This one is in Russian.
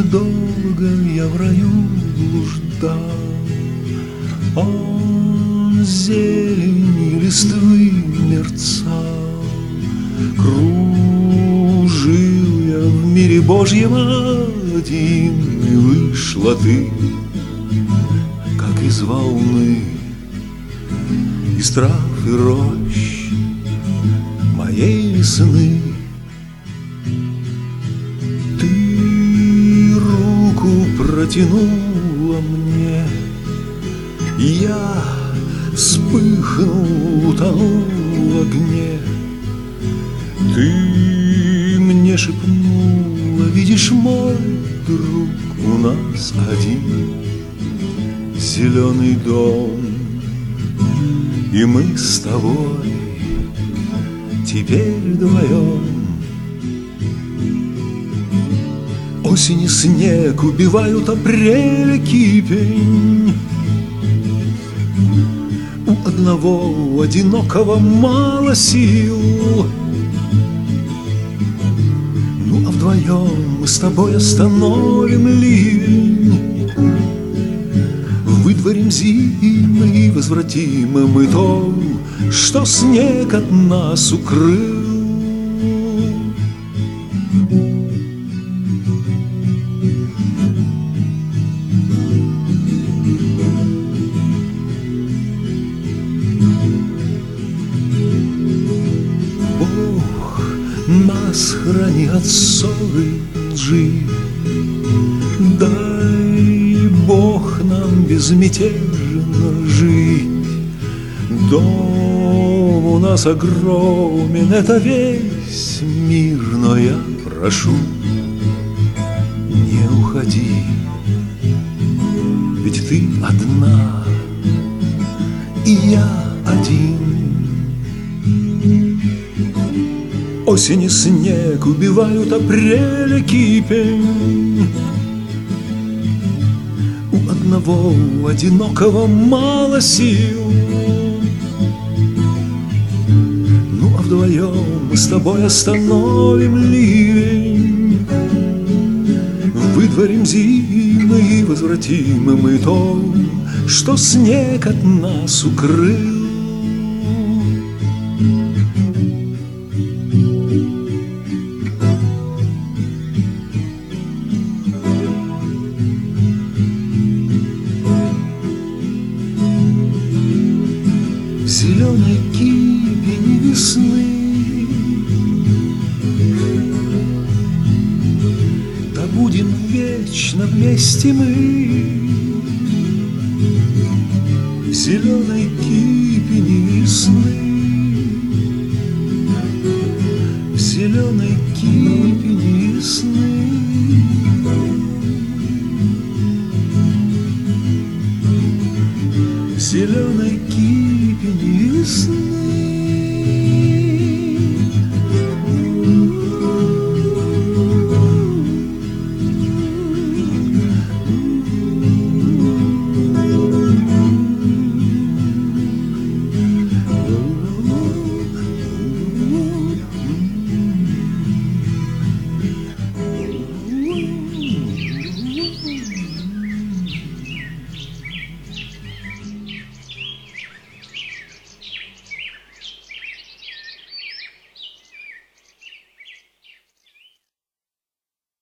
долго я в раю блуждал. Он зеленью листвы мерцал, кружил я в мире Божьем один, и вышла ты, как из волны, из трав и рощ моей весны. Ты руку протянула мне, я вспыхнул, утонул в огне. Ты мне шепнула: видишь, мой друг, у нас один зеленый дом, и мы с тобой теперь вдвоем. Осень и снег убивают апреля кипень, у одного одинокого мало сил. Ну а вдвоем мы с тобой остановим ливень, выдворим зимы и возвратим мы то, что снег от нас укрыл. Бог нас храни от ссоры, лжи, дай Бог нам безмятежно жить. Дом у нас огромен, это весь мир, но я прошу, не уходи, ведь ты одна, и я один. Осень и снег убивают апреля кипень, у одного одинокого мало сил. Ну а вдвоем мы с тобой остановим ливень, выдворим зимы и возвратим мы то, что снег от нас укрыл. В зеленой кипени весны да будем вечно вместе мы. В зеленой кипени весны, в зеленой кипени весны.